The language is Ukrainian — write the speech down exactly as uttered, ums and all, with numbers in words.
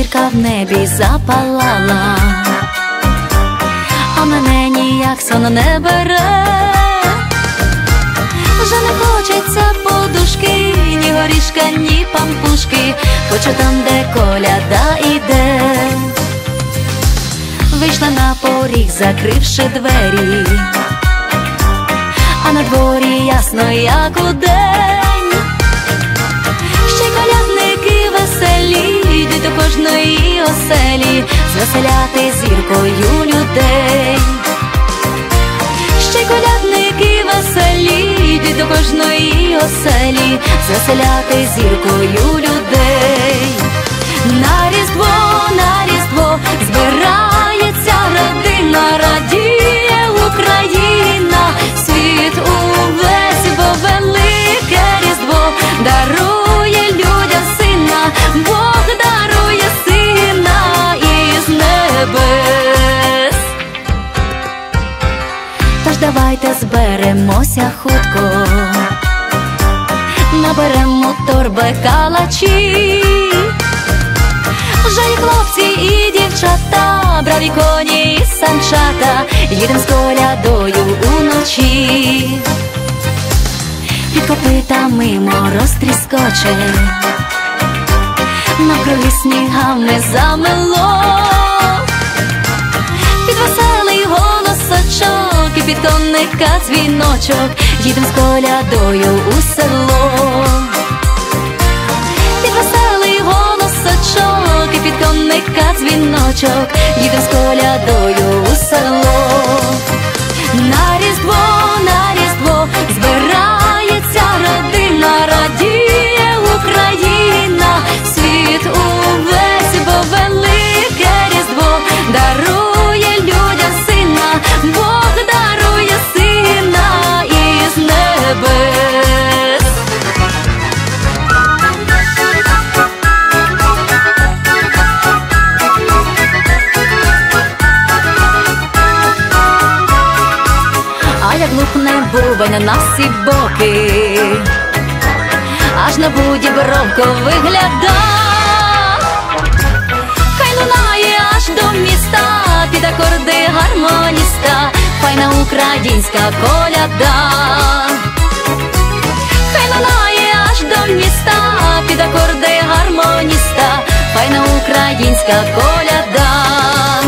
зірка в небі запалала, а мене ніяк сон не бере. Вже не хочеться подушки, ні горішка, ні пампушки. Хочу там, де коляда іде. Вийшла на поріг, закривши двері, а на дворі ясно, як удень. Ще й колядники веселі йдуть до кожної оселі звеселяти зіркою людей. Ще й колядники веселі йдуть до кожної оселі звеселяти зіркою людей. На Різдво, на Різдво збирається родина, радіє Україна, світ увесь, бо велике Різдво дарує людям сина, Бог дарує сина із небес. Тож давайте зберемося хутко, наберемо торби калачі. Вже і хлопці, і дівчата, браві коні і санчата, їдем з колядою уночі. Під копитами мороз тріскоче, навкруги снігами замело. Під веселий голосочок і під конника дзвіночок, їдем з колядою у село. Під веселий голосочок і під конника дзвіночок, їдем з колядою у село. На Різдво, на Різдво збирається родина, радіє Україна, світ увесь, бо велике Різдво дарує людям сина, Бог дарує сина із небес. А як глухне бубен на всі боки, аж на буді бровко вигляда. Хай лунає аж до міста, під акорди гармоніста, файна українська коляда. Хай лунає аж до міста, під акорди гармоніста, файна українська коляда.